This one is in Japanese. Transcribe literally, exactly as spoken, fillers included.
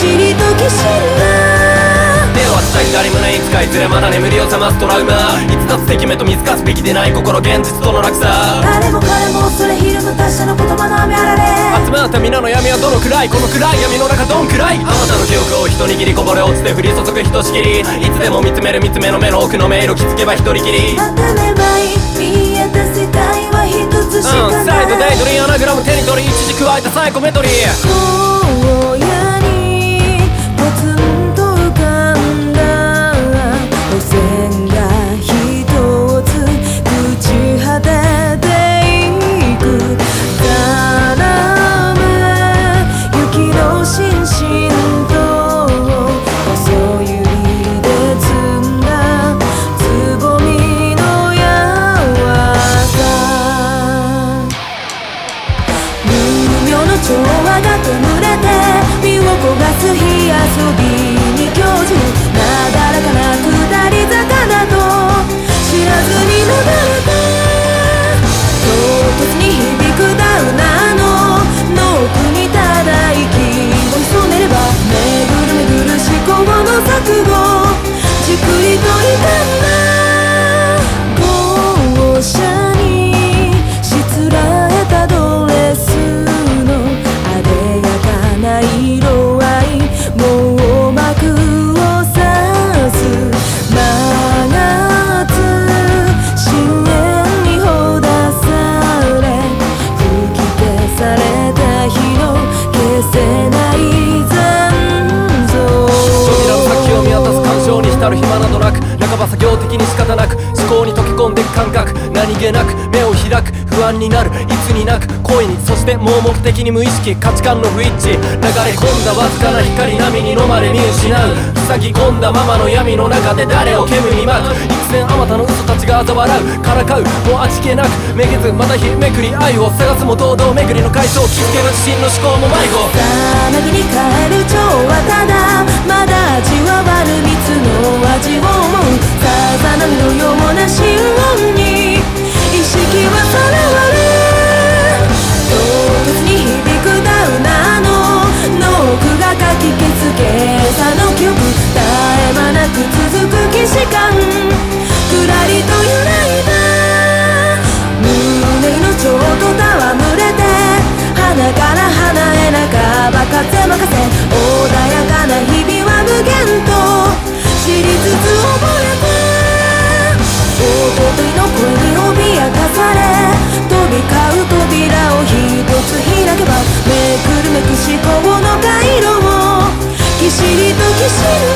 しりときしら手を当てた左胸いつかいずれまだ眠りを覚ますトラウマいつかつ敵目と見透かすべきでない心現実との落差誰も彼も恐れひるむ達者の言葉の雨あられ集まった皆の闇はどのくらいこの暗い闇の中どんくらいあまたの記憶を一握りこぼれ落ちて降り注ぐひとしきりいつでも見つめる見つめの目の奥の迷路気づけば一人きり当たればいい見えた世界は一つしかない、 うん、サイドデイドリーアナグラム手に取り一時加えたサイコメトリー荒野にポツンと浮かんだ路線が一つ朽ち果てていくざらめ雪のしんしんと細ゆりで積んだつぼみの柔らさ無名の調和が弔れて身を焦がす火遊びに興じるなだらかな下り坂だと知らずになだれた唐突に響くダウナーのの奥にただ息を潜めれば巡る巡る思考の錯誤じっくりと傷んだ校舎にしつらえたドレスのあでやかな色合い網膜を刺す真夏深淵にほだされ吹き消された日の消せない残像扉の先を見渡す感傷に浸る暇などなく半ば作業的に仕方なく思考に溶け込んでいく感覚何気なく目を開く不安になるいつになく恋にそして盲目的に無意識価値観の不一致流れ込んだわずかな光波に飲まれ見失う塞ぎ込んだままの闇の中で誰を煙に巻く一線あまたの嘘たちが嘲笑うからかうもう味気なくめげずまた日めくり愛を探すも堂々巡りの回想気づけば自身の思考も迷子さなぎに帰る蝶はただまだ味わわぬ蜜の味を思うさざ波のような心音に意識はさらわれ唐突に響くダウナーの脳奥がかき消す今朝の記憶絶え間なく続く既視感くらりと揺らいだ胸のちょっと戯れて鼻から鼻へ半ば風任せ穏やかな日々は無限と知りつつ覚えておとといの声に脅かされ飛び交う扉を一つ開けばめくるめく思考の回路をきしりときしる